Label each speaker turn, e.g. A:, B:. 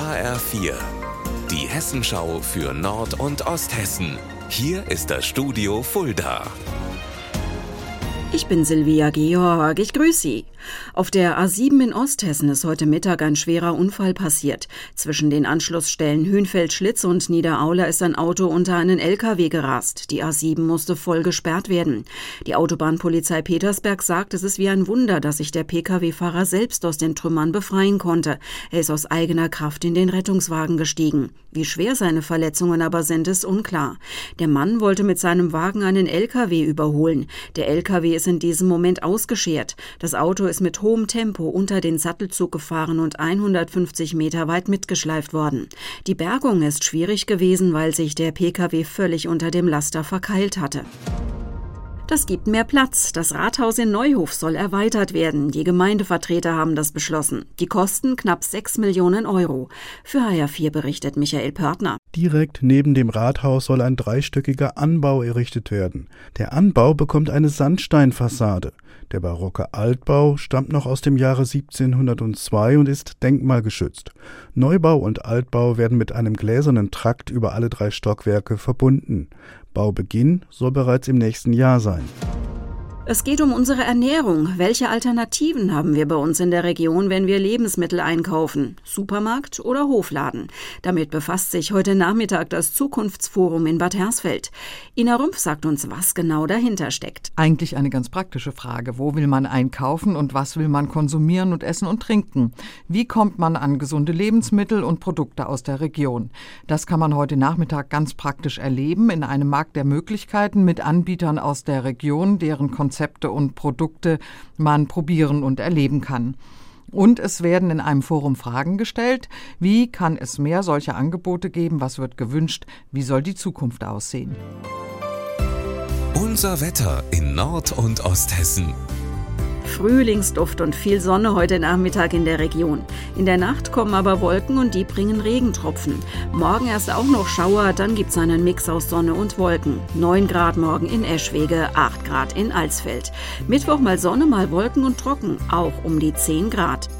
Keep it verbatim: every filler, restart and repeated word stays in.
A: H R vier, die Hessenschau für Nord- und Osthessen. Hier ist das Studio Fulda.
B: Ich bin Silvia Georg, ich grüße Sie. Auf der A sieben in Osthessen ist heute Mittag ein schwerer Unfall passiert. Zwischen den Anschlussstellen Hünfeld-Schlitz und Niederaula ist ein Auto unter einen L K W gerast. Die A sieben musste voll gesperrt werden. Die Autobahnpolizei Petersberg sagt, es ist wie ein Wunder, dass sich der P K W-Fahrer selbst aus den Trümmern befreien konnte. Er ist aus eigener Kraft in den Rettungswagen gestiegen. Wie schwer seine Verletzungen aber sind, ist unklar. Der Mann wollte mit seinem Wagen einen L K W überholen. Der L K W ist in diesem Moment ausgeschert. Das Auto ist mit hohem Tempo unter den Sattelzug gefahren und hundertfünfzig Meter weit mitgeschleift worden. Die Bergung ist schwierig gewesen, weil sich der P K W völlig unter dem Laster verkeilt hatte. Das gibt mehr Platz. Das Rathaus in Neuhof soll erweitert werden. Die Gemeindevertreter haben das beschlossen. Die Kosten knapp sechs Millionen Euro. Für H R vier berichtet Michael Pörtner.
C: Direkt neben dem Rathaus soll ein dreistöckiger Anbau errichtet werden. Der Anbau bekommt eine Sandsteinfassade. Der barocke Altbau stammt noch aus dem Jahre siebzehnhundertzwei und ist denkmalgeschützt. Neubau und Altbau werden mit einem gläsernen Trakt über alle drei Stockwerke verbunden. Baubeginn soll bereits im nächsten Jahr sein.
B: Es geht um unsere Ernährung. Welche Alternativen haben wir bei uns in der Region, wenn wir Lebensmittel einkaufen? Supermarkt oder Hofladen? Damit befasst sich heute Nachmittag das Zukunftsforum in Bad Hersfeld. Ina Rümpf sagt uns, was genau dahinter steckt.
D: Eigentlich eine ganz praktische Frage. Wo will man einkaufen und was will man konsumieren und essen und trinken? Wie kommt man an gesunde Lebensmittel und Produkte aus der Region? Das kann man heute Nachmittag ganz praktisch erleben in einem Markt der Möglichkeiten mit Anbietern aus der Region, deren Konzepte und Produkte man probieren und erleben kann. Und es werden in einem Forum Fragen gestellt. Wie kann es mehr solcher Angebote geben? Was wird gewünscht? Wie soll die Zukunft aussehen?
A: Unser Wetter in Nord- und Osthessen.
B: Frühlingsduft und viel Sonne heute Nachmittag in der Region. In der Nacht kommen aber Wolken und die bringen Regentropfen. Morgen erst auch noch Schauer, dann gibt's einen Mix aus Sonne und Wolken. neun Grad morgen in Eschwege, acht Grad in Alsfeld. Mittwoch mal Sonne, mal Wolken und trocken, auch um die zehn Grad.